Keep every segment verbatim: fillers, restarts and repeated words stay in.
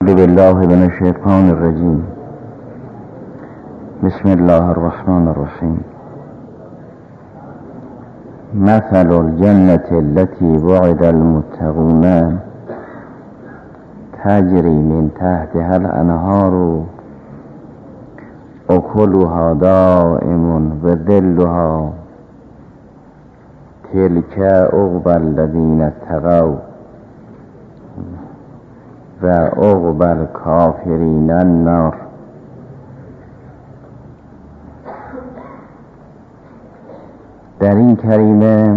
أعوذ بالله من الشيطان الرجيم. بسم الله الرحمن الرحيم. مثل الجنة التي وعد المتقون تجري من تحتها الأنهار أكلها دائم وظلها تلك عقبى الذين اتقوا و عقبى الکافرین النار. در این کریمه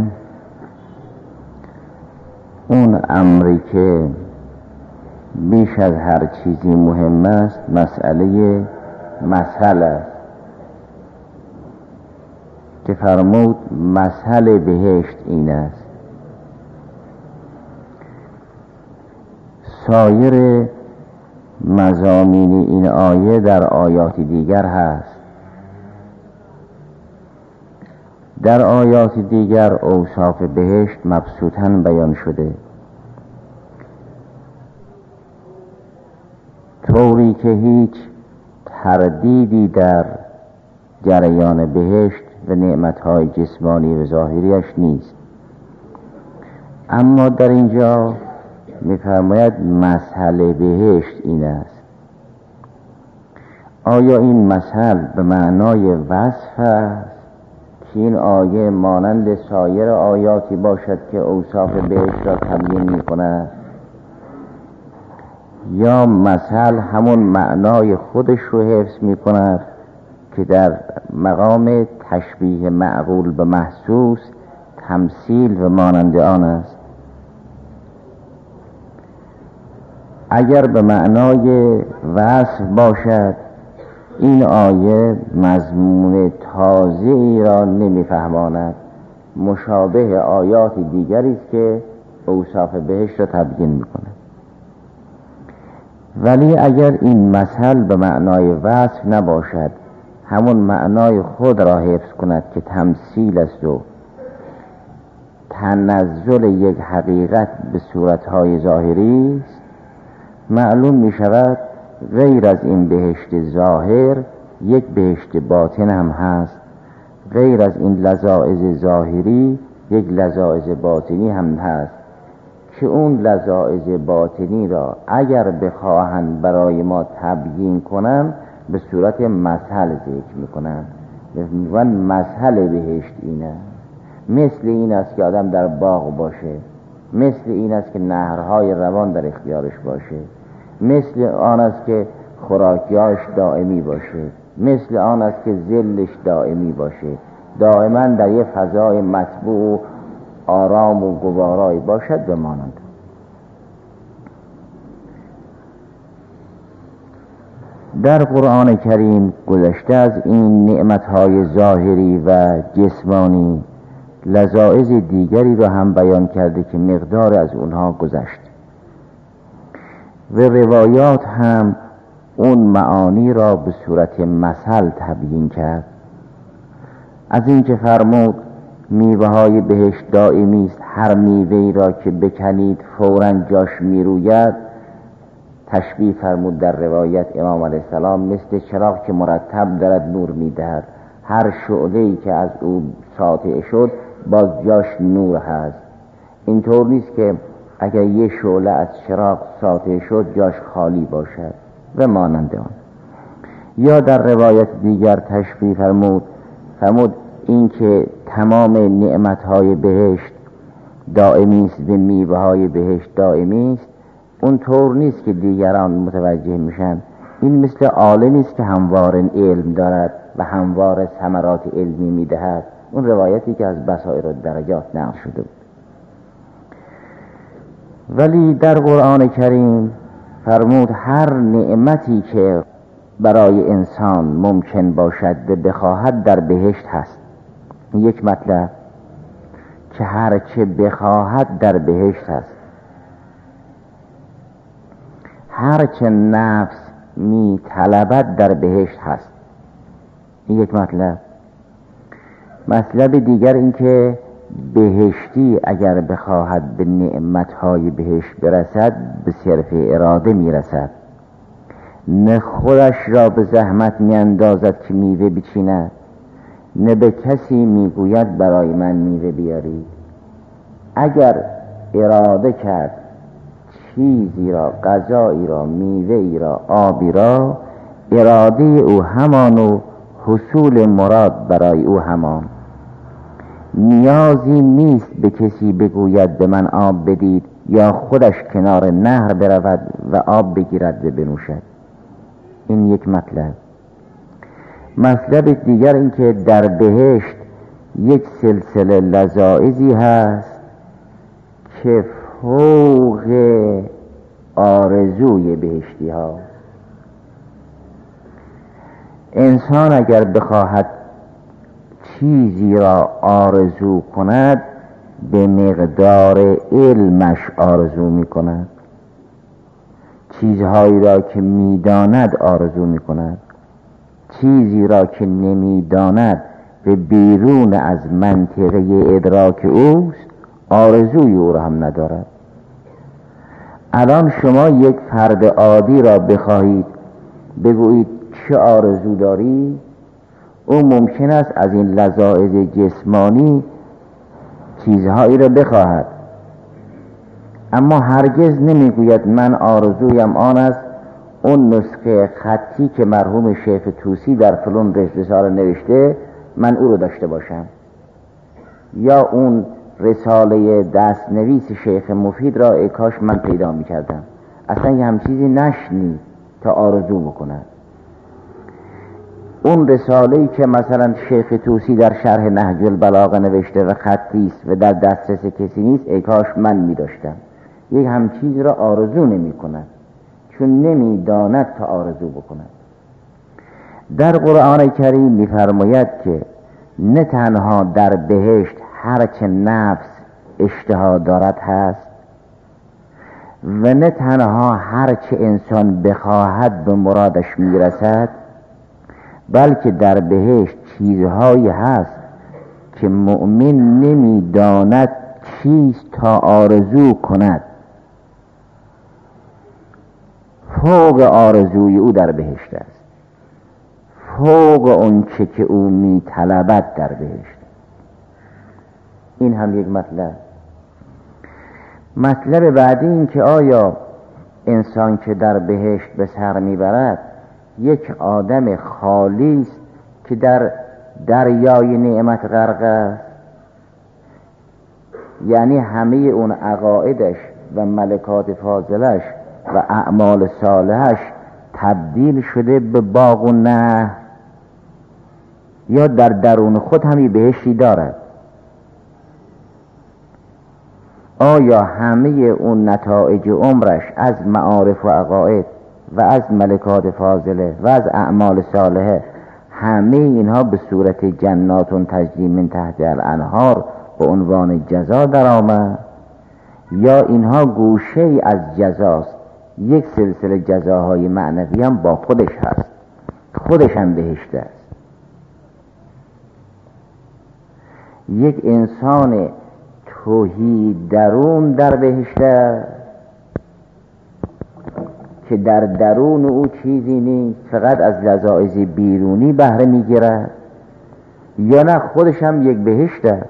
اون امری که بیش از هر چیزی مهم است مسئله مثل است که فرمود مثل بهشت این است. سایر مضامین این آیه در آیات دیگر هست. در آیات دیگر اوصاف بهشت مبسوطاً بیان شده، طوری که هیچ تردیدی در جریان بهشت و نعمتهای جسمانی و ظاهریش نیست. اما در اینجا می‌فرماید مثل بهشت این است. آیا این مثل به معنای وصف است که این آیه مانند سایر آیاتی باشد که اوصاف بهشت را تبیین می‌کند، یا مثل همون معنای خودش رو حفظ می‌کند که در مقام تشبیه معقول به محسوس تمثیل و مانند آن است؟ اگر به معنای وصف باشد این آیه مضمون تازه ای را نمی‌فهماند، مشابه آیات دیگری است که اوصاف بهشت را تبیین می‌کند. ولی اگر این مثل به معنای وصف نباشد، همون معنای خود را حفظ کند که تمثیل است و تنزل یک حقیقت به صورتهای ظاهری است، معلوم می شود غیر از این بهشت ظاهر یک بهشت باطن هم هست. غیر از این لذائذ ظاهری یک لذائذ باطنی هم هست که اون لذائذ باطنی را اگر بخواهند برای ما تبیین کنند به صورت مثل ذکر میکنند. و مثل بهشت اینه، مثل این است که آدم در باغ باشه، مثل این است که نهرهای روان در اختیارش باشه، مثل آن است که خوراکیاش دائمی باشه، مثل آن است که ذلش دائمی باشه، دائما در یه فضای مطبوع و آرام و گوارایی باشد بمانند. در قرآن کریم گذشته از این نعمتهای ظاهری و جسمانی لذائذ دیگری را هم بیان کرده که مقدار از اونها گذشت و روایات هم اون معانی را به صورت مثل تبیین کرد. از این که فرمود میوه های بهشت دائمی است، هر میوه‌ای را که بکنید فوراً جاش میروید، تشبیه فرمود در روایت امام علیه السلام مثل چراغ که مرتب دارد نور میدهد، هر شعله‌ای که از او ساطع شد باز جاش نور هست. اینطور نیست که اگر یه شعله از چراغ ساطع شد جاش خالی باشد و مانند آن. یا در روایت دیگر تشبیه فرمود فرمود این که تمام نعمتهای بهشت دائمی است و میوه های بهشت دائمی است، اون طور نیست که دیگران متوجه میشن. این مثل عالمی است که هموار علم دارد و هموار ثمرات علمی میدهد، اون روایتی که از بصائر الدرجات نقل شده بود. ولی در قرآن کریم فرمود هر نعمتی که برای انسان ممکن باشد و بخواهد در بهشت هست. یک مطلب که هر چه بخواهد در بهشت هست، هر چه نفس می طلبد در بهشت هست. یک مطلب. مطلب دیگر این که بهشتی اگر بخواهد به نعمتهای بهشت برسد به صرف اراده میرسد، نه خودش را به زحمت می اندازد که میوه بچیند، نه به کسی میگوید برای من میوه بیاری. اگر اراده کرد چیزی را، غذایی را، میوه‌ای را، آبی را، اراده او همان و حصول مراد برای او همان. نیازی نیست به کسی بگوید به من آب بدید یا خودش کنار نهر برود و آب بگیرد و بنوشد. این یک مطلب. مطلب دیگر این که در بهشت یک سلسله لذائذی هست که فوق آرزوی بهشتی ها. انسان اگر بخواهد چیزی را آرزو کند به مقدار علمش آرزو می کند. چیزهایی را که می داند آرزو می کند. چیزی را که نمی داند به بیرون از منطقه ادراک اوست آرزوی او را هم ندارد. الان شما یک فرد عادی را بخواهید بگویید چه آرزو داری، او ممکن است از این لذائذ جسمانی چیزهایی را بخواهد، اما هرگز نمیگوید من آرزویم آن است اون نسخه خطی که مرحوم شیخ طوسی در فلان رساله نوشته من او رو داشته باشم، یا اون رساله دست نویس شیخ مفید را ای کاش من پیدا می کردم. اصلا یه هم چیزی نشنید تا آرزو بکنه. اون رساله‌ای که مثلا شیخ طوسی در شرح نهج البلاغه نوشته و خطی است و در دسترس کسی نیست ای کاش من می داشتم، یک هم چیز را آرزو نمی کند چون نمی داند تا آرزو بکند. در قرآن کریم می فرماید که نه تنها در بهشت هرچه نفس اشتها دارد هست و نه تنها هرچه انسان بخواهد به مرادش میرسد، بلکه در بهشت چیزهایی هست که مؤمن نمیداند چیست تا آرزو کند. فوق آرزوی او در بهشت است، فوق اون چه که او میطلبد در بهشت. این هم یک مطلب. مطلب بعدی این که آیا انسان که در بهشت به سر میبرد یک آدم خالی است که در دریای نعمت غرق است، یعنی همه اون عقایدش و ملکات فاضلش و اعمال صالحش تبدیل شده به باغ و نهر، یا در درون خود همی بهشتی دارد؟ آیا همه اون نتایج عمرش از معارف و عقاید و از ملکات فاضله و از اعمال صالحه همه اینها به صورت جنات تجری من تحت الانهار به عنوان جزا در آمد، یا اینها گوشه ای از جزاست، یک سلسله جزاهای معنوی هم با خودش هست، خودش هم بهشت است. یک انسان توحید درون در بهشت است که در درون او چیزی نیست، فقط از لذائذ بیرونی بهره میگیرد، یا نه خودش هم یک بهشت است.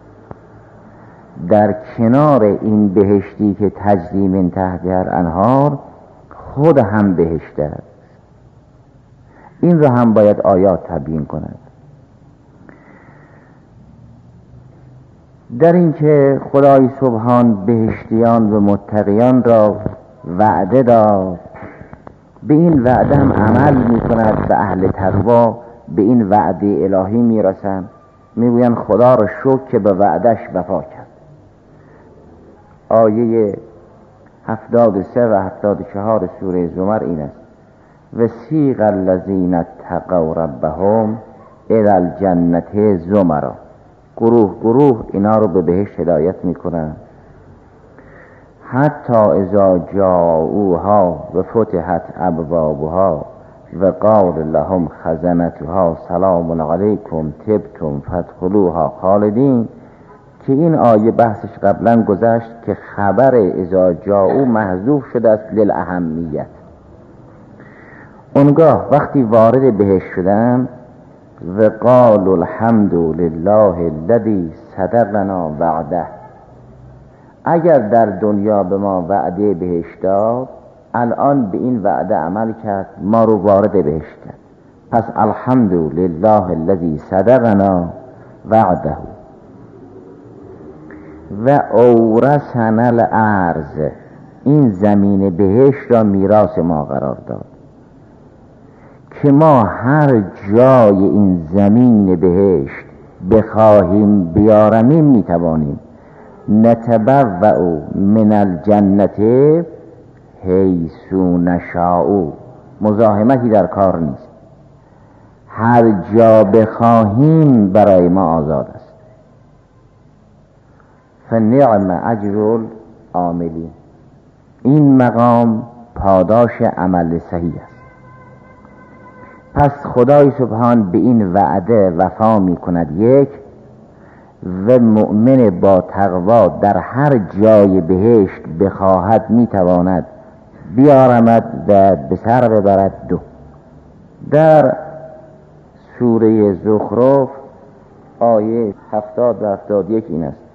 در کنار این بهشتی که تجری من تحت الانهار خود هم بهشت است. این رو هم باید آیات تبیین کند. در این که خدای سبحان بهشتیان و متقیان را وعده داد، به این وعده هم عمل می کند و اهل تقوا به این وعده الهی می رسند، می گویند خدا را شکر که به وعدش وفا کرد. آیه هفتاد و سه و هفتاد و چهار سوره زمر این است: وسیق الذین اتقوا ربهم الی الجنة زمرا. گروه گروه اینا رو به بهشت هدایت میکنن. حتی اذا جاءوها و فتحت ابوابها و قال لهم خزنتها سلام علیکم طبتم فادخلوها خالدین، که این آیه بحثش قبلا گذشت که خبر اذا جاءو محذوف شده است للاهمیت. اونگاه وقتی وارد بهشت شدن و قال الحمد لله الذی صدقنا وعده، اگر در دنیا به ما وعده بهشت داد، الان به این وعده عمل کرد، ما رو وارد بهشت کرد. پس الحمد لله الذی صدقنا وعده و اورثنا الارض، این زمین بهشت را میراث ما قرار داد که ما هر جای این زمین بهشت بخواهیم بیارمیم میتوانیم. نتبوأ من الجنة حیث نشاء، مزاحمتی در کار نیست، هر جا بخواهیم برای ما آزاد است. فنعم اجر العاملین، این مقام پاداش عمل صحیح است. پس خدای سبحان به این وعده وفا می کند یک، و مؤمن با تقوا در هر جای بهشت بخواهد می تواند بیارمد و به سر ببرد. دو، در سوره زخرف آیه هفتاد و هفتاد یک این است: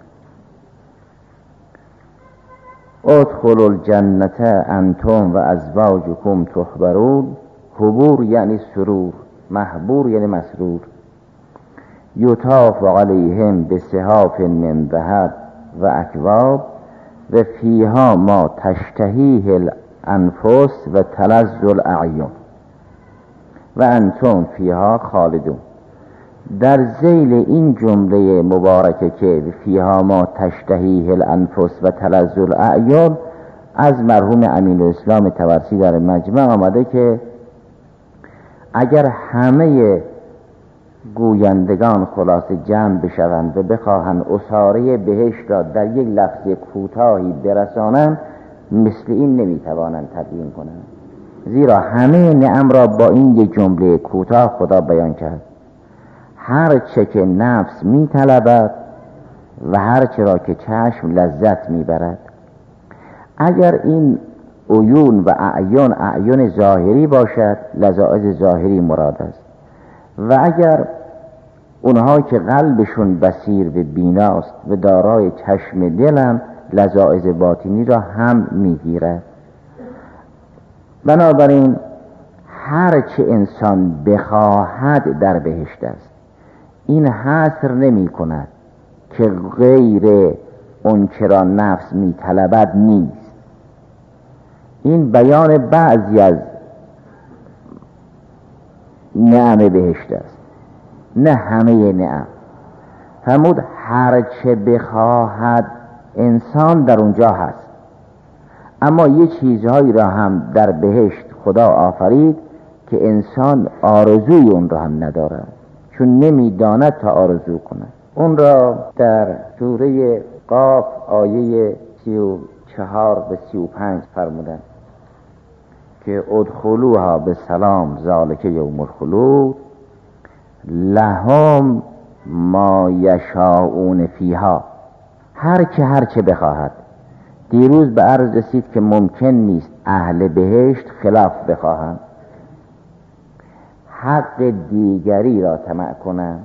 ادخلوا الجنة انتم و ازواجکم تحبرون. حبور یعنی سرور، محبور یعنی مسرور. یطاف علیهم بصحاف من ذهب و اکواب و فیها ما تشتهیه الانفس و تلذ الاعین و انتم فیها خالدون. در ذیل این جمله مبارکه که فیها ما تشتهیه الانفس و تلذ الاعین، از مرحوم امین الاسلام طبرسی در مجمع آمده که اگر همه گویندگان خلاصه جمع بشوند و بخواهند اساره بهشت را در یک لفظ کوتاهی برسانند، مثل این نمیتوانند تبیین کنند، زیرا همه نعم را با این یک جمله کوتاه خدا بیان کرد. هر چه که نفس میطلبد و هر چه را که چشم لذت میبرد. اگر این عیون و اعیان اعیان ظاهری باشد، لذائذ ظاهری مراد است، و اگر اونها که قلبشون بصیر و بیناست و دارای چشم دلم، لذائذ باطنی را هم میگیرد. بنابراین هر چه انسان بخواهد در بهشت است. این حصر نمی کند که غیر اون چرا نفس می طلبد نیست. این بیان بعضی از نعم بهشت است، نه همه نعم. فرمود هر چه بخواهد انسان در اونجا هست. اما یه چیزهایی را هم در بهشت خدا آفرید که انسان آرزوی اون را هم ندارد، چون نمیداند تا آرزو کند. اون را در سوره قاف آیه سی و چهار و سی و پنج فرمودند که ادخلوها به سلام ذالک یوم الخلود لهم ما یشاءون فیها. هر که هر چه بخواهد. دیروز به عرض رسید که ممکن نیست اهل بهشت خلاف بخواهند، حق دیگری را طمع کنند،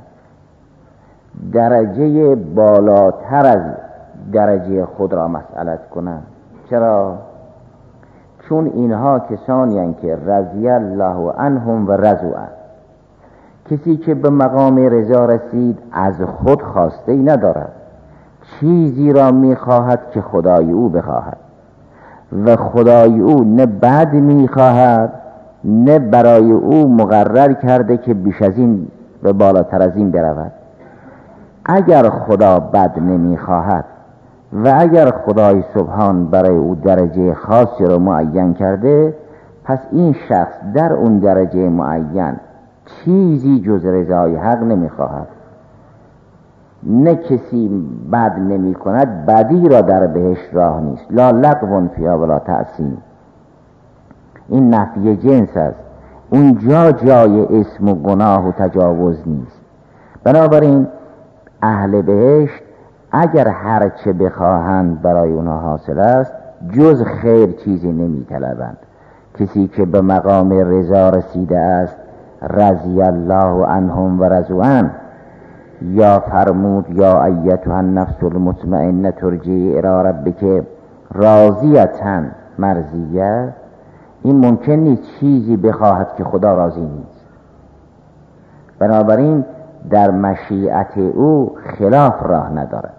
درجه بالاتر از درجه خود را مسئلت کنند. چرا؟ چون اینها کسانی هستند که رضی الله عنهم و رضوا عنه. کسی که به مقام رضا رسید از خود خواسته ای ندارد، چیزی را میخواهد که خدای او بخواهد، و خدای او نه بد میخواهد نه برای او مقرر کرده که بیش از این و بالاتر از این برود. اگر خدا بد نمیخواهد و اگر خدای سبحان برای او درجه خاصی را معین کرده، پس این شخص در اون درجه معین چیزی جز رضای حق نمیخواهد. نه کسی بد نمی کند، بدی را در بهشت راه نیست. لا لغو فیها ولا تأثیم. این نفی جنس است. اونجا جای اسم و گناه و تجاوز نیست. بنابراین اهل بهشت اگر هر چه بخواهند برای اونها حاصل است، جز خیر چیزی نمی طلبند. کسی که به مقام رضا رسیده است رضی الله عنهم و رضوا عنه، یا فرمود یا ایتها النفس المطمئنه ترجعی الی ربک راضیة مرضیه، این ممکن نیست چیزی بخواهد که خدا راضی نیست. بنابراین در مشیت او خلاف راه ندارد.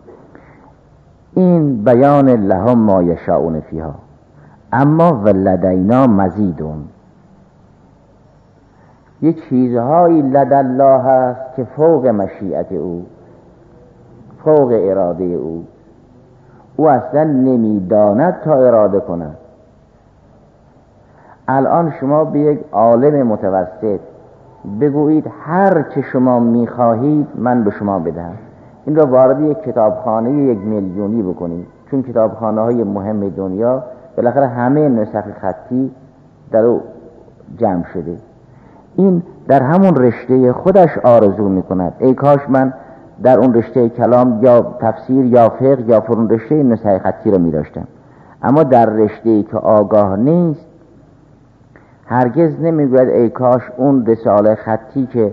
این بیان لهم ما یشاءون فیها، اما ولدینا مزیدون، یه چیزهایی لدى الله هست که فوق مشیت او، فوق اراده او، او اصلا نمیداند تا اراده کند. الان شما به یک عالم متوسط بگویید هر چه شما میخواهید من به شما بدهم، این را وارد یک کتابخانه یک میلیونی بکنید، چون کتابخانه های مهم دنیا بالاخره همه نسخ خطی در او جمع شده، این در همون رشته خودش آرزو میکند ای کاش من در اون رشته کلام یا تفسیر یا فقه یا فرون رشته نسخ خطی را میداشتم. اما در رشته‌ای که آگاه نیست هرگز نمیگوید ای کاش اون رساله خطی که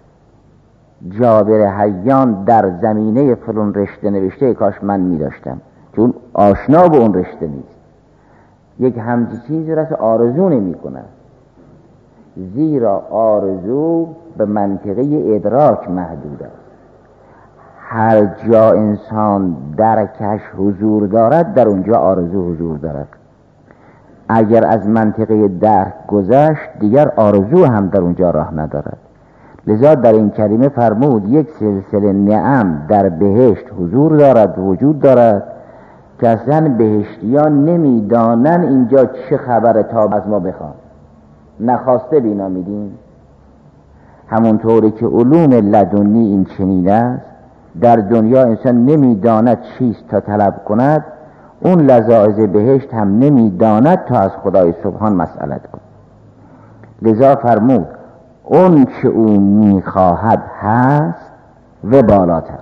جابر حیان در زمینه فلان رشته نوشته ای کاش من میداشتم، چون آشنا به اون رشته نیست. یک همچین چیزی را آرزو نمی کند، زیرا آرزو به منطقه ادراک محدود است. هر جا انسان درکش حضور دارد در اونجا آرزو حضور دارد. اگر از منطقه درک گذشت دیگر آرزو هم در اونجا راه ندارد. لذا در این کلمه فرمود یک سلسله نعم در بهشت حضور دارد، وجود دارد که اصلا بهشتیان نمیدانن اینجا چه خبره تا از ما بخوان، نخواسته بینا میدیم. همونطوری که علوم لدنی این چنین است، در دنیا انسان نمیداند چیست تا طلب کند، اون لذاذ بهشت هم نمیداند تا از خدای سبحان مسئلت کند. لذا فرمود اون که او میخواهد هست و بالاتر.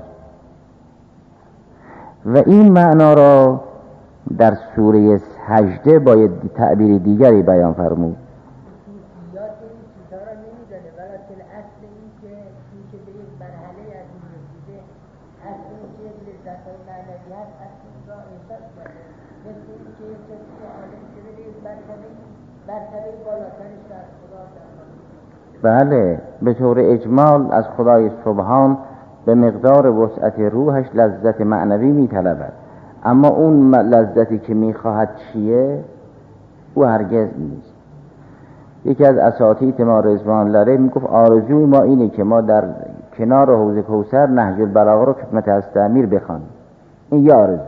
و این معنا را در سوره سجده باید تعبیر دیگری بیان فرمود. بله، به طور اجمال از خدای سبحان به مقدار وسعت روحش لذت معنوی می طلبد، اما اون لذتی که می خواهد چیه او هرگز نیست. یکی از اساتید ما رضوان لره می گفت آرزوی ما اینه که ما در کنار حوض کوثر نهج البلاغه رو خدمت استعمیر بخوانیم. این یه آرزو.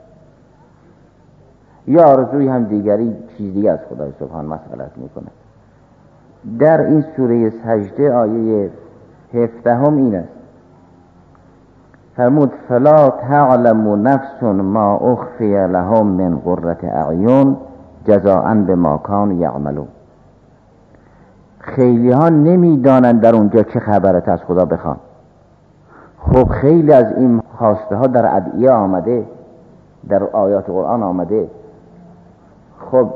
یه آرزوی هم دیگری چیز دیگه از خدای سبحان مسئلت می کنه. در این سوره سجده آیه هفدهم این است، فرمود فلا تعلم نفس ما اخفی لهم من قرة اعین جزاء بما كانوا یعملون. خیلی ها نمیدانند در اونجا چه خبرت از خدا بخوان. خب خیلی از این خواسته ها در ادعیه آمده، در آیات قرآن آمده. خب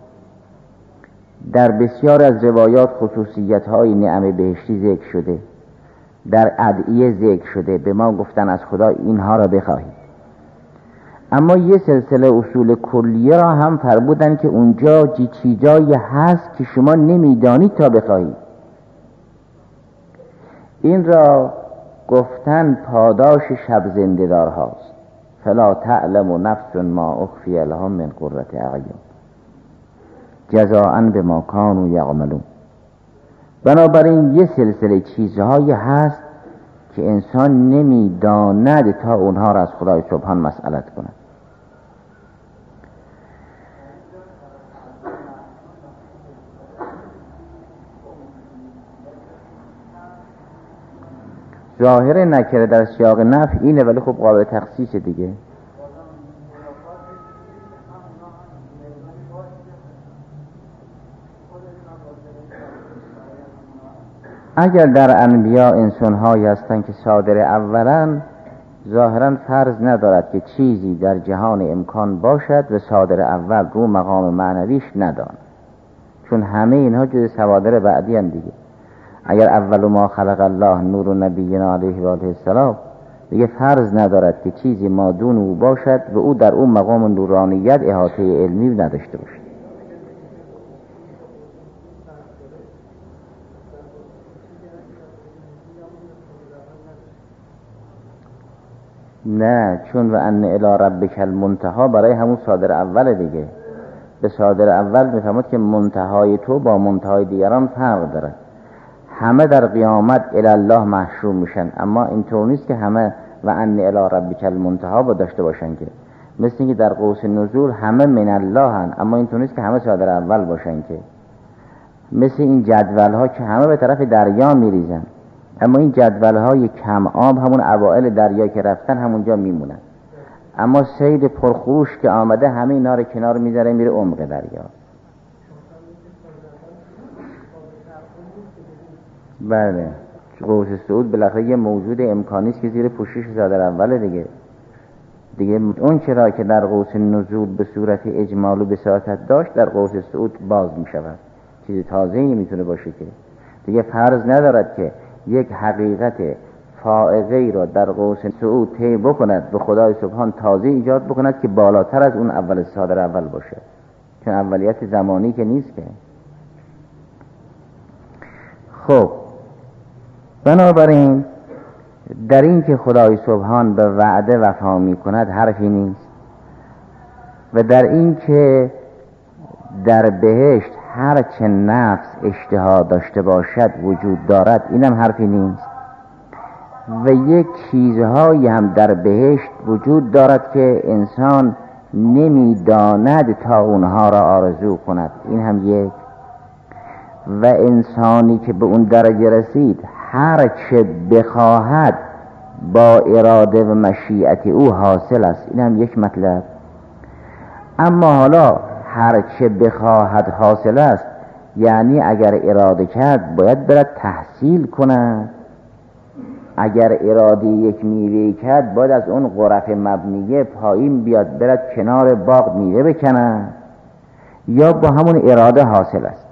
در بسیار از روایات خصوصیت های نعم بهشتی ذکر شده، در ادعیه ذکر شده، به ما گفتن از خدا اینها را بخواهید. اما یه سلسله اصول کلیه را هم فرمودن که اونجا چیزایی هست که شما نمیدانید تا بخواهید. این را گفتن پاداش شب زنده دار هاست. فلا تعلم نفس ما اخفی لهم من قرة اعین جزاء بما كانوا یعملون. بنابراین یه سلسله چیزهایی هست که انسان نمیداند تا اونها را از خدای سبحان مسئلت کند. ظاهر نکره در سیاق نفی اینه، ولی خب قابل تخصیص دیگه. اگر در انبیا انسان‌هایی هستند که صادر اولن، ظاهراً فرض ندارد که چیزی در جهان امکان باشد و صادر اول رو مقام معنویش نداند. چون همه اینها جز سوادر بعدی هم دیگه. اگر اول ما خلق الله نور نبینا علیه و آله السلام، دیگه فرض ندارد که چیزی مادون او باشد و او در اون مقام نورانیت احاطه علمی نداشته باشد. نه، چون و ان الی ربک المنتهی برای همون صادر اول دیگه. به صادر اول میفهمد که منتهای تو با منتهای دیگران فرق داره. همه در قیامت الی الله محشور میشن، اما اینطور نیست که همه و ان الی ربک المنتهی با داشته باشن، که مثل اینکه در قوس نزول همه من الله هن، اما اینطور نیست که همه صادر اول باشن، که مثل این جدول ها که همه به طرف دریا میریزن، اما این جدول های کم آب همون اوائل دریا که رفتن همونجا میمونن، اما سید پرخروش که آمده همه اینا رو کنار میذاره میره عمق دریا. بله، قوس صعود بالاخره یه موجود امکانی است که زیر پوشش صادر اول دیگه. دیگه اون چرا که در قوس نزول به صورت اجمال و بساطت داشت، در قوس صعود باز میشود، چیز تازه‌ای میتونه باشه، که دیگه فرض ندارد که یک حقیقت فائقه‌ای را در قوس صعود طی بکند و خدای سبحان تازه ایجاد بکند که بالاتر از اون اول صادر اول باشه، چون اولیت زمانی که نیست که. خب بنابراین در این که خدای سبحان به وعده وفا می کند حرفی نیست، و در این که در بهشت هر چه نفس اشتها داشته باشد وجود دارد اینم حرفی نیست، و یک چیزهایی هم در بهشت وجود دارد که انسان نمیداند تا اونها را آرزو کند، این هم یک. و انسانی که به اون درجه رسید هر چه بخواهد با اراده و مشیت او حاصل است، این هم یک مطلب. اما حالا هر چه بخواهد حاصل است یعنی اگر اراده کرد باید برد تحصیل کند، اگر اراده یک میوه کرد باید از اون غرف مبنیه پایین بیاد برد کنار باغ میوه بکند، یا با همون اراده حاصل است.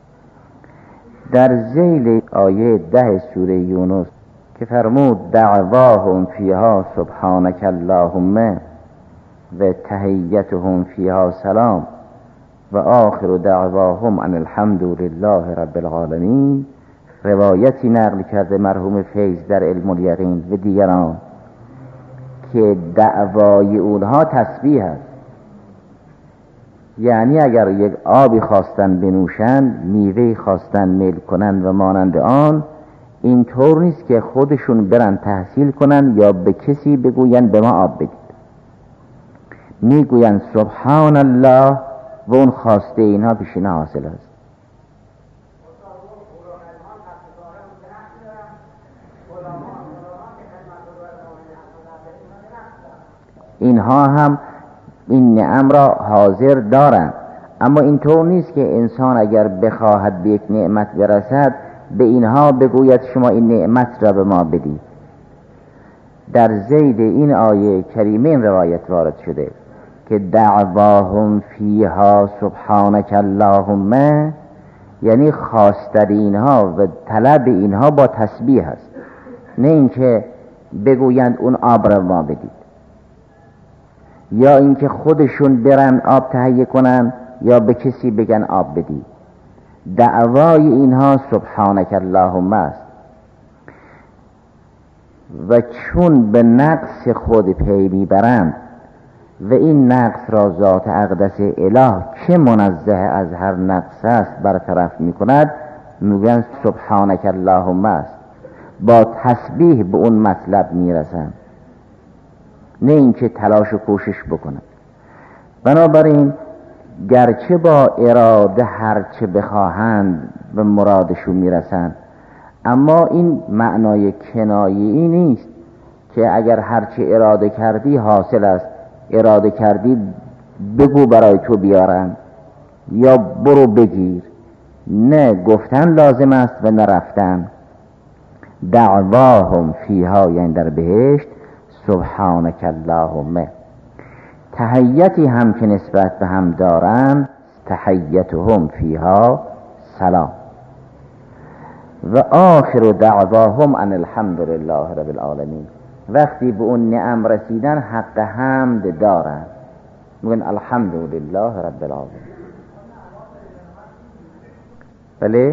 در ذیل آیه ده سوره یونس که فرمود دعواهم فیها سبحانک اللهم و تحیتهم فیها سلام و آخر دعواهم ان الحمد لله رب العالمین، روایتی نقل کرده مرحوم فیض در علم الیقین و دیگران که دعوای اونها تسبیح است. یعنی اگر یک آبی خواستن بنوشند، میوهی خواستن میل کنند و مانند آن، این طور نیست که خودشون برن تحصیل کنند یا به کسی بگویند به ما آب بدید، میگویند سبحان الله و اون خواسته اینها پیش اینا حاصل است. اینها هم این نعم را حاضر دارند، اما اینطور نیست که انسان اگر بخواهد به یک نعمت برسد به اینها بگوید شما این نعمت را به ما بدید. در ذیل این آیه کریمه این روایت وارد شده که دعواهم فیها سبحانک اللهم، یعنی خواستن اینها و طلب اینها با تسبیح است، نه اینکه بگویند اون آب را ما بدید، یا اینکه خودشون برن آب تهیه کنن یا به کسی بگن آب بدید. دعوای اینها سبحانک اللهم است، و چون به نقص خود پی میبرند و این نقص را ذات اقدس اله که منزه از هر نقص است برطرف میکند، میگن سبحانک اللهم است، با تسبیح به اون مطلب میرسند، نه اینکه تلاش و کوشش بکنند. بنابراین گرچه با اراده هر چه بخواهند به مرادشون میرسند، اما این معنای کنایه‌ای نیست که اگر هر چه اراده کردی حاصل است، اراده کردی بگو برای تو بیارن یا برو بگیر، نه گفتن لازم است و نرفتن. دعواهم فیها یعنی در بهشت سبحانک اللهم، تحیتی هم که نسبت به هم دارن تحیتهم فیها سلام و آخر دعواهم ان الحمد لله رب العالمین. وقتی به اون نعم رسیدن حق حمد دارن، میگن الحمد لله رب العالمین. بله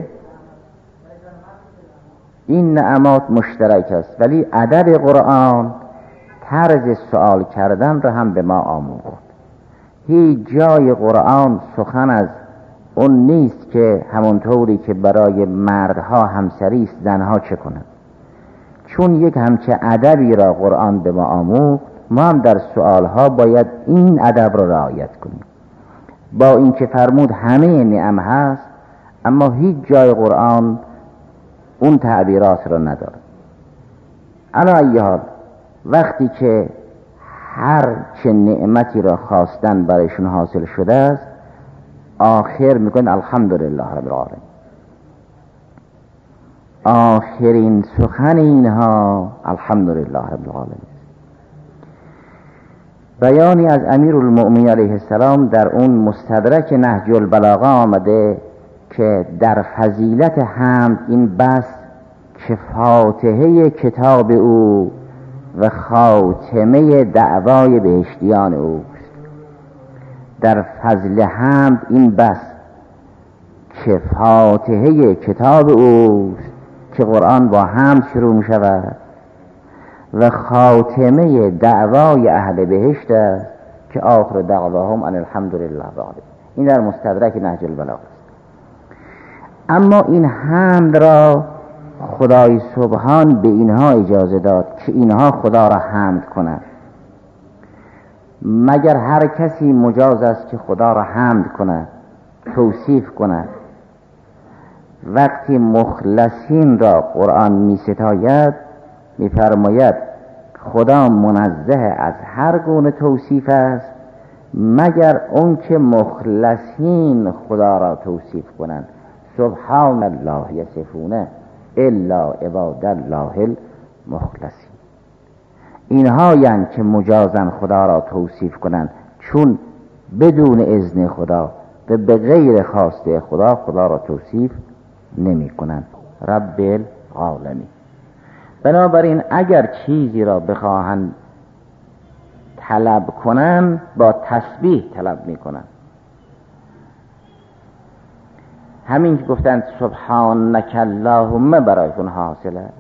این نعمات مشترک است، ولی ادب قرآن طرز سوال کردن را هم به ما آموخت. هیچ جای قرآن سخن از اون نیست که همونطوری که برای مردها همسری است زنها چه کنند. چون یک همچه ادبی را قرآن به ما آموخت، ما هم در سوالها باید این ادب را رعایت کنیم. با اینکه فرمود همه نعم هست، اما هیچ جای قرآن اون تعبیرات را نداره. علی ای حال وقتی که هر چه نعمتی را خواستن برایشون حاصل شده است، آخر میگن الحمدلله رب العالمین. آخرین سخن اینها الحمدلله رب العالمین. بیانی از امیرالمؤمنین علیه السلام در اون مستدرک نهج البلاغه آمده که در فضیلت حمد این بس که فاتحه کتاب او و خاتمه دعوای بهشتیان اوست. در فضل حمد این بس که فاتحه کتاب اوست که قرآن با حمد شروع می شود و خاتمه دعوای اهل بهشت است که آخر دعواهم ان الحمدلله رب العالمین. این در مستدرک نهج البلاغه است. اما این حمد را خدای سبحان به اینها اجازه داد که اینها خدا را حمد کنند. مگر هر کسی مجاز است که خدا را حمد کند، توصیف کند؟ وقتی مخلصین را قرآن می ستاید می فرماید خدا منزه از هر گونه توصیف است مگر اون که مخلصین خدا را توصیف کنند. سبحان الله یصفون الا عباد الله المخلصین. اینها یعنی که مجازن خدا را توصیف کنند، چون بدون اذن خدا و به غیر خواسته خدا خدا را توصیف نمی کنند. رب العالمین. بنابراین اگر چیزی را بخواهند طلب کنند با تسبیح طلب می کنند. همین که گفتند سبحانک اللهم برایشون حاصل است.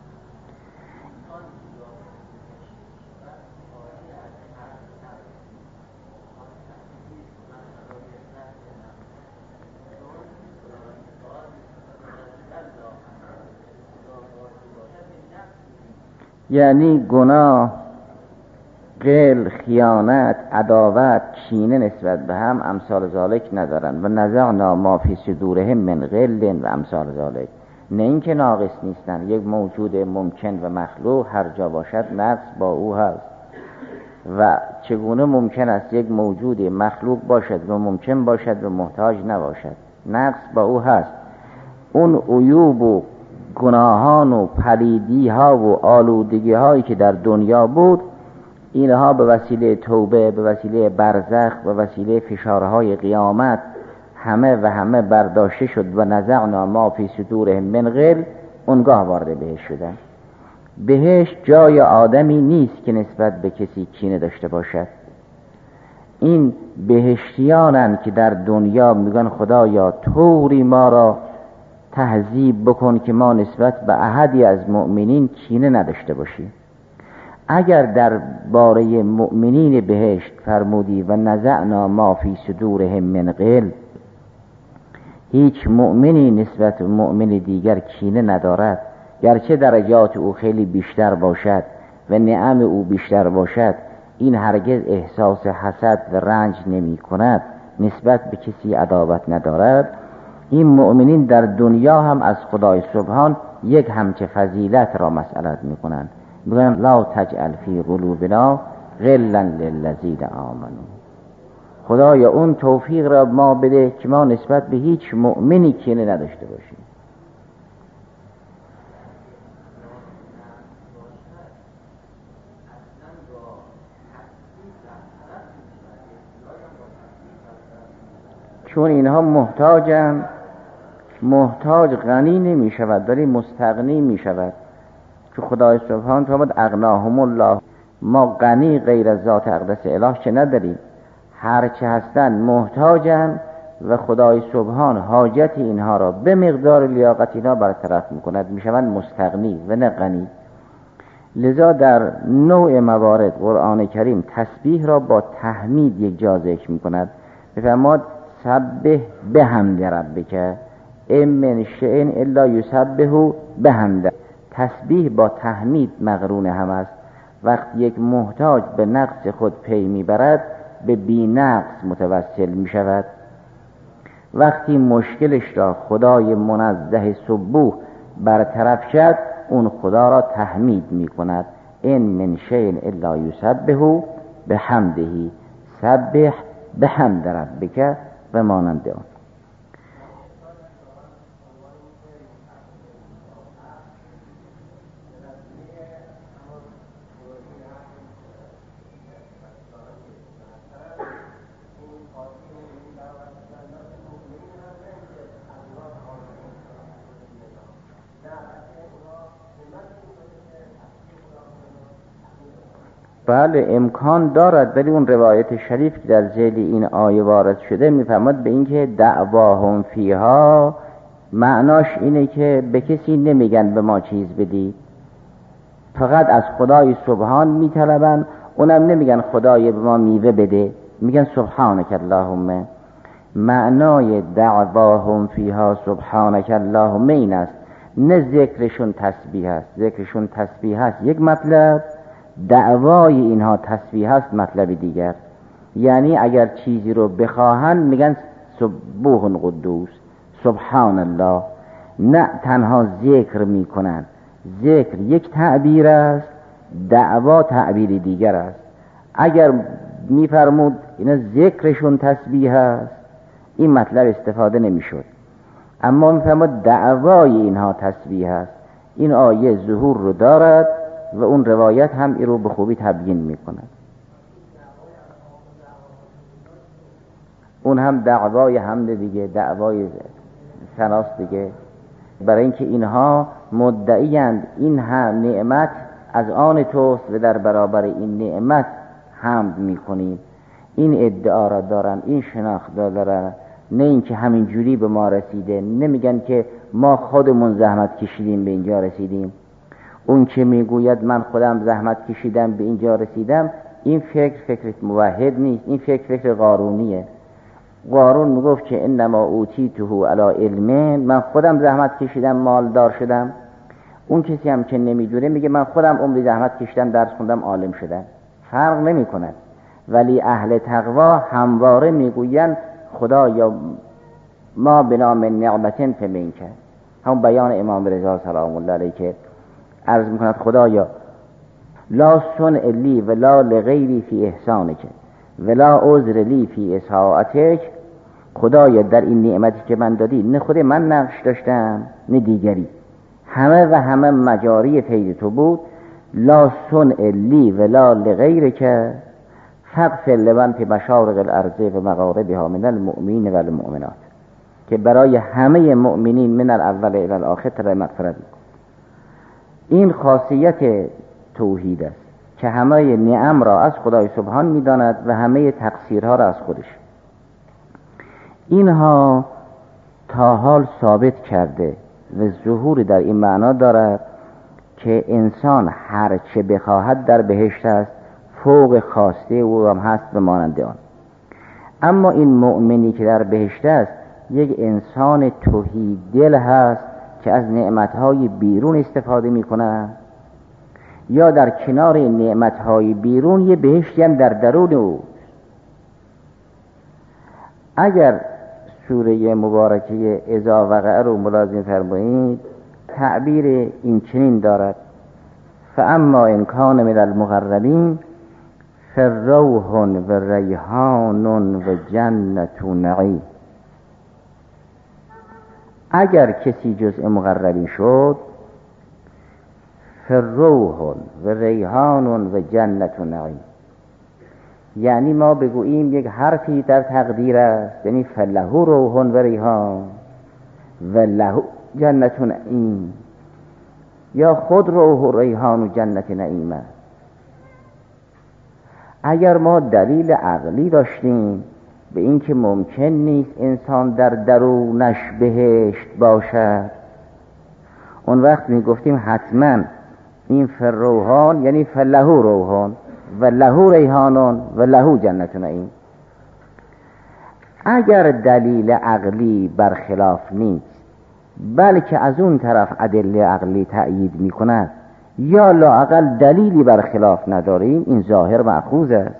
یعنی گناه، غل، خیانت، عداوت، کینه نسبت به هم امثال ذالک ندارن و نزعنا ما فی صدورهم من غل و امثال ذالک. نه اینکه ناقص نیستن، یک موجود ممکن و مخلوق هر جا باشد نقص با او هست. و چگونه ممکن است یک موجود مخلوق باشد و ممکن باشد و محتاج نباشد؟ نقص با او هست. اون عیوب و گناهان و پلیدی ها و آلودگی هایی که در دنیا بود، اینها به وسیله توبه، به وسیله برزخ، به وسیله فشارهای قیامت همه و همه برداشته شد و نزعنا ما فی صدورهم من غل، اونگاه وارد بهشت شدن. بهشت جای آدمی نیست که نسبت به کسی کینه داشته باشد. این بهشتیانن که در دنیا میگن خدایا طوری ما را تهذیب بکن که ما نسبت به احدی از مؤمنین کینه نداشته باشیم. اگر در باره مؤمنین بهشت فرمودی و نزعنا ما فی صدورهم من غل، هیچ مؤمنی نسبت به مؤمن دیگر کینه ندارد، گرچه درجات او خیلی بیشتر باشد و نعم او بیشتر باشد، این هرگز احساس حسد و رنج نمی کند، نسبت به کسی عداوت ندارد. این مؤمنین در دنیا هم از خدای سبحان یک همچه فضیلت را مسئلت می کنند. میگن لا تجعل فی قلوبنا غلا للذین آمنوا. خدایا اون توفیق را ما بده که ما نسبت به هیچ مؤمنی کینه نداشته باشیم. چون اینها محتاجن، محتاج غنی نمی شود، داری مستغنی می شود. که خدای سبحان فرمود اغناهم الله، ما غنی غیر از ذات اقدس اله چه نداریم، هرچه هستن محتاجن و خدای سبحان حاجت اینها را به مقدار لیاقت اینها برطرف میکند، میشوند مستغنی و نه غنی. لذا در نوع موارد قرآن کریم تسبیح را با تحمید یک جا ذکر میکند. بفرماد سبح بحمد ربک ان من شیء الا یسبح بحمده. تسبیح با تحمید مقرون هم است. وقتی یک محتاج به نقص خود پی میبرد به بی نقص متوسل میشود. وقتی مشکلش را خدای منزه سبوح برطرف شد اون خدا را تحمید میکند. ان من شیء الا یسبح بحمده سبح بحمد ربک و مانند آن. بله امکان دارد، ولی اون روایت شریف که در ذیل این آیه وارد شده میفرماد به اینکه دعواهم فیها، معناش اینه که به کسی نمیگن به ما چیز بدی، فقط از خدای سبحان میطلبن. اونم نمیگن خدای به ما میوه بده، میگن سبحانک اللهم. معنای دعواهم فیها سبحانک اللهم این است، نه ذکرشون تسبیح است. ذکرشون تسبیح است یک مطلب، دعوای اینها تسبیح است مطلب دیگر. یعنی اگر چیزی رو بخواهن میگن سبوح قدوس سبحان الله، نه تنها ذکر میکنن. ذکر یک تعبیر است، دعوا تعبیر دیگر است. اگر میفرمود اینا ذکرشون تسبیح است این مطلب استفاده نمیشد، اما میفرمود دعوای اینها تسبیح است. این آیه ظهور رو دارد و اون روایت هم این رو به خوبی تبیین میکند. اون هم دعوای حمد دیگه، دعوای ثناست دیگه، برای اینکه اینها مدعیند این هم نعمت از آن توست و در برابر این نعمت حمد میکنیم. این ادعا را دارن، این شناخت دارن، نه اینکه همین جوری به ما رسیده. نمیگن که ما خودمون زحمت کشیدیم به اینجا رسیدیم. اون که میگوید من خودم زحمت کشیدم به اینجا رسیدم، این فکر فکر موحد نیست، این فکر فکر قارونیه. قارون میگفت که انما اوتیته علی علم، من خودم زحمت کشیدم مالدار شدم. اون کسی هم که نمیدونه میگه من خودم عمری زحمت کشیدم درس خوندم عالم شدم. فرق نمی کند. ولی اهل تقوا همواره میگوین خدا یا ما بنام نعمتن فمنک، هم بیان امام رضا سلام الله علیه که عرض میکند خدایا لا صنع لی ولا لغیری فی احسانک ولا عذر لی فی اساءتک. خدایا در این نعمتی که من دادی نه خود من نقش داشتم نه دیگری، همه و همه مجاری فیض تو بود. لا صنع لی ولا لغیرک فاغفر لمن فی مشارق الارض و مغاربها من المؤمنین و المؤمنات، که برای همه مؤمنین من الاول الی الاخر ترا مغفرت. این خاصیت توحید است که همه نعم را از خدای سبحان میداند و همه تقصیرها را از خودش. اینها تا حال ثابت کرده و ظهور در این معنا دارد که انسان هر چه بخواهد در بهشت است، فوق خواسته او هم هست به مانند آن. اما این مؤمنی که در بهشت است یک انسان تهی دل هست که از نعمتهای بیرون استفاده میکنه، یا در کنار نعمتهای بیرون یه بهشتی هم در درون او. اگر سوره مبارکه اذا وقع رو ملازم فرمایید، تعبیر این چنین دارد: فاما ان کان من المقربین فروح و ریحان و جنت نعیم. اگر کسی جزء مقربین شد، فروح و ریحان و جنت نعیم، یعنی ما بگوییم یک حرفی در تقدیر است، یعنی فله روح و ریحان و له جنت نعیم، یا خود روح و ریحان و جنت نعیم است. اگر ما دلیل عقلی داشتیم به این که ممکن نیست انسان در درونش بهشت باشد، اون وقت می گفتیم حتما این فروحان یعنی فله روحان و له ریحانون و له جنت نعیم. اگر دلیل عقلی برخلاف نیست بلکه از اون طرف ادله عقلی تأیید می کند یا لااقل دلیلی برخلاف نداریم، این ظاهر مأخوذ است.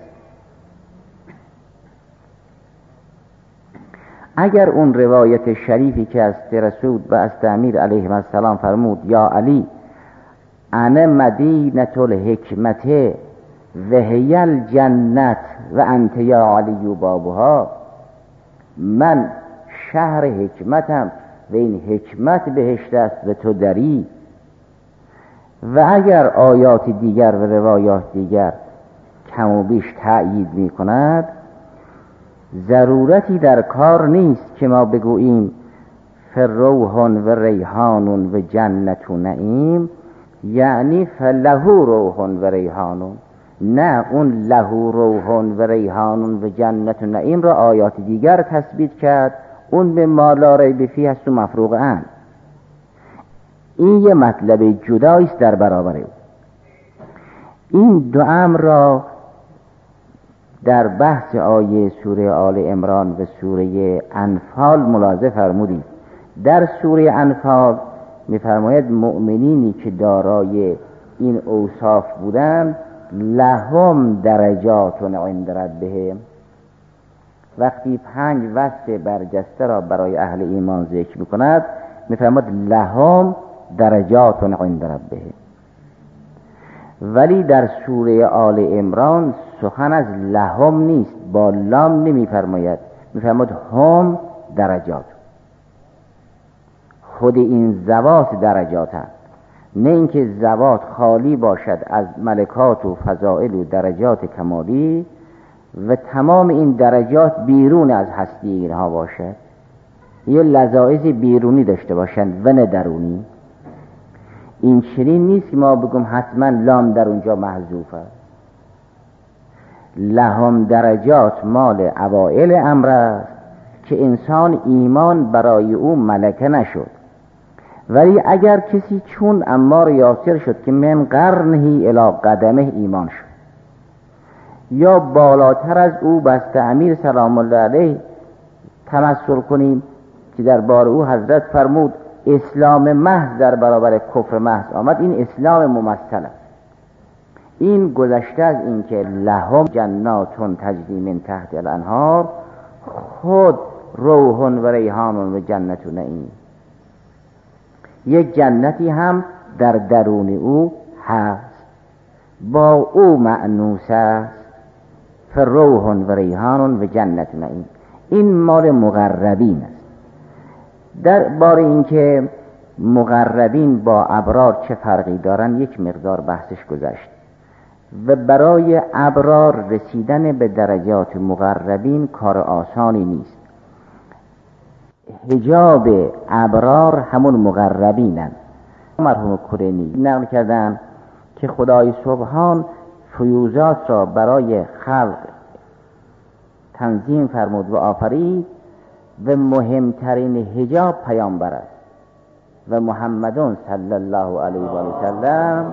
اگر اون روایت شریفی که از رسول و از امیر علیه السلام فرمود یا علی انا مدینة الحکمت و هی الجنت و انت یا علی بابها، من شهر حکمتم و این حکمت بهشت است و تو دری. و اگر آیات دیگر و روایات دیگر کم و بیش تأیید می کند، ضرورتی در کار نیست که ما بگوییم فروح و ریحان و جنت و نعیم یعنی فله روح و ریحان. نه، اون له روح و ریحان و جنت و نعیم را آیات دیگر تثبیت کرد، اون به ما لا ریب فیه است و مفروغ ان. این یه مطلب جدایست در برابر او. این دو امر را در بحث آیه سوره آل عمران و سوره انفال ملاحظه فرمودیم. در سوره انفال می‌فرماید مؤمنینی که دارای این اوصاف بودند لهم درجات عند ربهم. وقتی پنج وصف برجسته را برای اهل ایمان ذکر می‌کند می‌فرماید لهم درجات عند ربهم. ولی در سوره آل عمران سخن از لهم نیست، با لام نمی‌فرماید، می‌فرماید هم درجات. خود این ذوات درجاتند، نه اینکه ذوات خالی باشد از ملکات و فضائل و درجات کمالی و تمام این درجات بیرون از هستی اینها باشد، یه لذایذ بیرونی داشته باشند و نه درونی. این چنین نیست که ما بگم حتما لام در اونجا محذوف است. لهم درجات مال اوائل امر است که انسان ایمان برای او ملکه نشد، ولی اگر کسی چون عمار یاسر شد که من قرنهی الی قدمه ایمان شد، یا بالاتر از او بسته امیر سلام الله علیه تمثل کنیم که در بار او حضرت فرمود اسلام محض در برابر کفر محض آمد، این اسلام ممثل است. این گذشته از این که لهم جناتون تجری من تحت الانهار، خود روح و ریحان و جنت و نعیم، یک جنتی هم در درون او هست، با او مأنوس است، فروح و ریحان و جنت و نعیم. این مال مقربین است. در بار این که مقربین با ابرار چه فرقی دارن یک مقدار بحثش گذشت و برای ابرار رسیدن به درجات مقربین کار آسانی نیست. حجاب ابرار همون مقربینن. مرحوم کرینی نقل کردن که خدای سبحان فیوزات را برای خلق تنظیم فرمود و آفرید و مهمترین حجاب پیامبر است و محمدون صلی الله علیه و سلم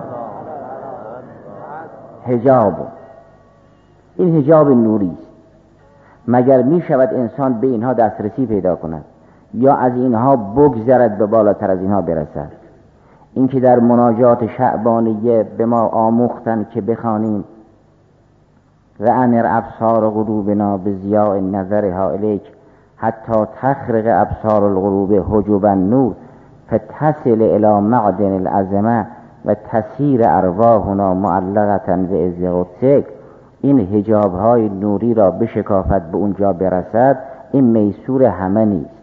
حجاب. این حجاب نوری است. مگر می شود انسان به اینها دسترسی پیدا کند یا از اینها بگذرد به بالاتر از اینها برسد؟ این که در مناجات شعبانیه به ما آموختن که بخوانیم و انر ابصار قلوبنا بضیاء نظرها الیک حتی تخرق ابصار القلوب حجب النور فتصل الى معدن العظمه و تسیر ارواحنا معلقه به عز قدسک. این حجاب های نوری را بشکافت به اونجا برسد، این میسور همه نیست.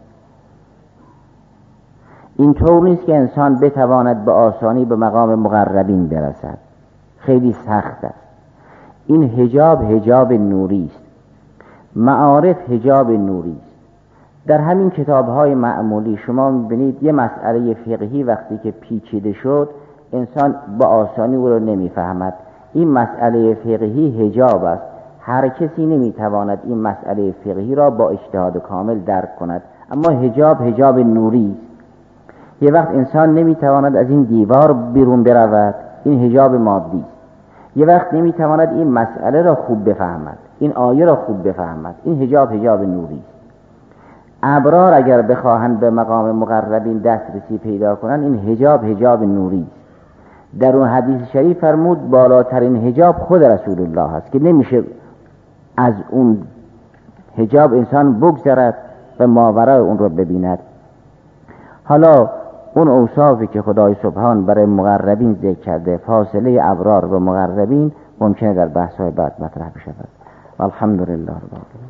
این طور نیست که انسان بتواند به آسانی به مقام مقربین برسد، خیلی سخت است. این حجاب حجاب نوری است، معارف حجاب نوری است. در همین کتاب‌های معمولی شما می‌بینید یه مسئله فقهی وقتی که پیچیده شد انسان با آسانی او رو نمی‌فهمد. این مسئله فقهی حجاب است، هر کسی نمی‌تواند این مسئله فقهی را با اجتهاد کامل درک کند، اما حجاب حجاب نوری است. یه وقت انسان نمی‌تواند از این دیوار بیرون برود، این حجاب مادی است. یه وقت نمی‌تواند این مسئله را خوب بفهمد، این آیه را خوب بفهمد، این حجاب حجاب نوری است. ابرار اگر بخواهند به مقام مقربین دسترسی پیدا کنند، این حجاب حجاب نوری است. در اون حدیث شریف فرمود بالاترین حجاب خود رسول الله است که نمیشه از اون حجاب انسان بگذرد و ماورای اون رو ببیند. حالا اون اوصافی که خدای سبحان برای مقربین ذکر کرده، فاصله ابرار و مقربین، ممکنه در بحث‌های بعد مطرح بشود. الحمدلله رب العالمین.